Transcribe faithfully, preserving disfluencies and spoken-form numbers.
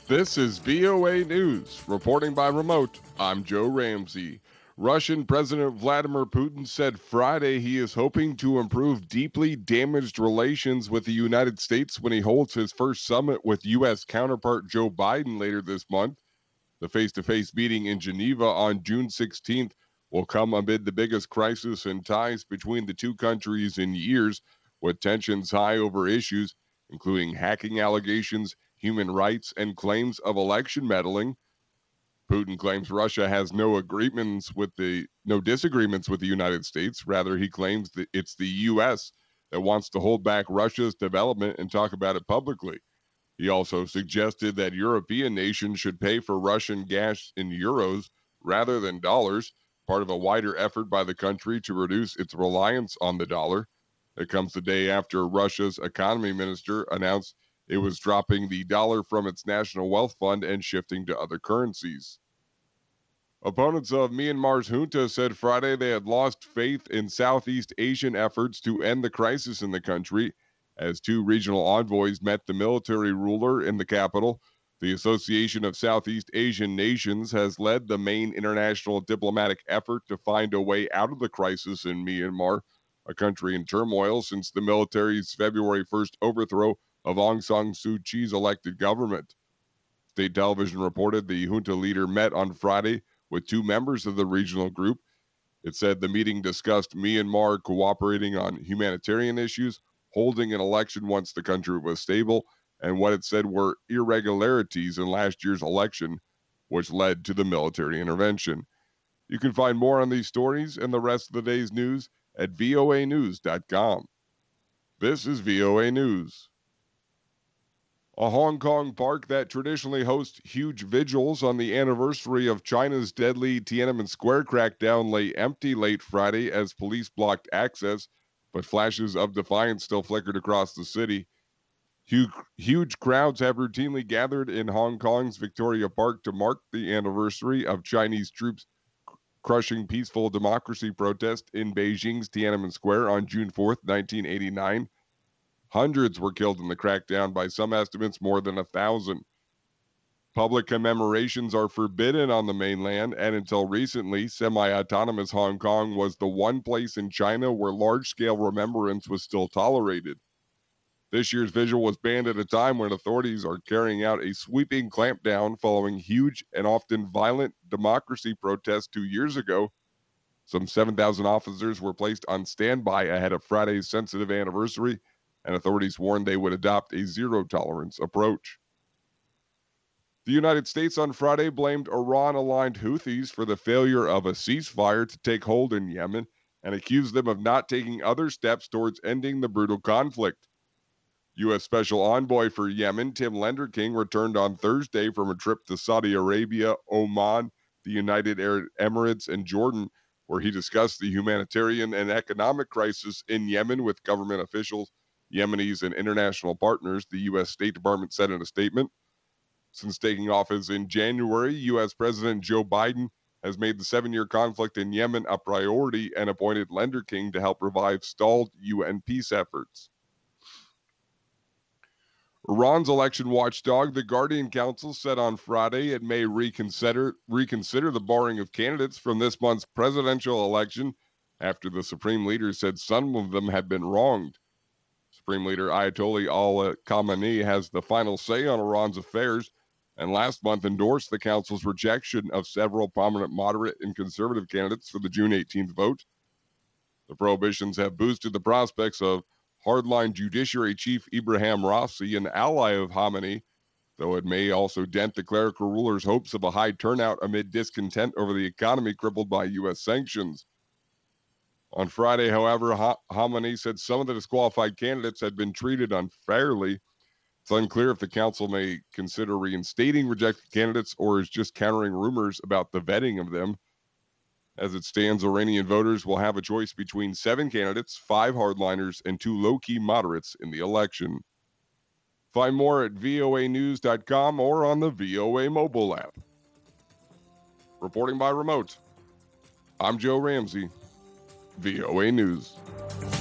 This is V O A News. Reporting by remote, I'm Joe Ramsey. Russian President Vladimir Putin said Friday he is hoping to improve deeply damaged relations with the United States when he holds his first summit with U S counterpart Joe Biden later this month. The face-to-face meeting in Geneva on June sixteenth will come amid the biggest crisis in ties between the two countries in years, with tensions high over issues including hacking allegations, human rights, and claims of election meddling. Putin claims Russia has no agreements with the no disagreements with the United States. Rather, he claims that it's the U S that wants to hold back Russia's development and talk about it publicly. He also suggested that European nations should pay for Russian gas in euros rather than dollars, part of a wider effort by the country to reduce its reliance on the dollar. It comes the day after Russia's economy minister announced it was dropping the dollar from its national wealth fund and shifting to other currencies. Opponents of Myanmar's junta said Friday they had lost faith in Southeast Asian efforts to end the crisis in the country as two regional envoys met the military ruler in the capital. The Association of Southeast Asian Nations has led the main international diplomatic effort to find a way out of the crisis in Myanmar, a country in turmoil since the military's February first overthrow of Aung San Suu Kyi's elected government. State television reported the junta leader met on Friday with two members of the regional group. It said the meeting discussed Myanmar cooperating on humanitarian issues, holding an election once the country was stable, and what it said were irregularities in last year's election, which led to the military intervention. You can find more on these stories and the rest of the day's news at V O A news dot com. This is V O A News. A Hong Kong park that traditionally hosts huge vigils on the anniversary of China's deadly Tiananmen Square crackdown lay empty late Friday as police blocked access, but flashes of defiance still flickered across the city. Huge, huge crowds have routinely gathered in Hong Kong's Victoria Park to mark the anniversary of Chinese troops crushing peaceful democracy protest in Beijing's Tiananmen Square on June fourth, nineteen eighty-nine. Hundreds were killed in the crackdown, by some estimates more than a thousand. Public commemorations are forbidden on the mainland, and until recently, semi-autonomous Hong Kong was the one place in China where large-scale remembrance was still tolerated. This year's vigil was banned at a time when authorities are carrying out a sweeping clampdown following huge and often violent democracy protests two years ago. Some seven thousand officers were placed on standby ahead of Friday's sensitive anniversary, and authorities warned they would adopt a zero-tolerance approach. The United States on Friday blamed Iran-aligned Houthis for the failure of a ceasefire to take hold in Yemen and accused them of not taking other steps towards ending the brutal conflict. U S Special Envoy for Yemen, Tim Lenderking, returned on Thursday from a trip to Saudi Arabia, Oman, the United Arab Emirates, and Jordan, where he discussed the humanitarian and economic crisis in Yemen with government officials, Yemenis, and international partners, the U S State Department said in a statement. Since taking office in January, U S President Joe Biden has made the seven-year conflict in Yemen a priority and appointed Lenderking to help revive stalled U N peace efforts. Iran's election watchdog, the Guardian Council, said on Friday it may reconsider reconsider the barring of candidates from this month's presidential election after the supreme leader said some of them had been wronged. Supreme Leader Ayatollah Ali Khamenei has the final say on Iran's affairs, and last month endorsed the council's rejection of several prominent moderate and conservative candidates for the June eighteenth vote. The prohibitions have boosted the prospects of hardline Judiciary Chief Ibrahim Raisi, an ally of Khamenei, though it may also dent the clerical ruler's hopes of a high turnout amid discontent over the economy crippled by U S sanctions. On Friday, however, ha- Khamenei said some of the disqualified candidates had been treated unfairly. It's unclear if the council may consider reinstating rejected candidates or is just countering rumors about the vetting of them. As it stands, Iranian voters will have a choice between seven candidates, five hardliners, and two low-key moderates in the election. Find more at V O A news dot com or on the V O A mobile app. Reporting by remote, I'm Joe Ramsey, V O A News.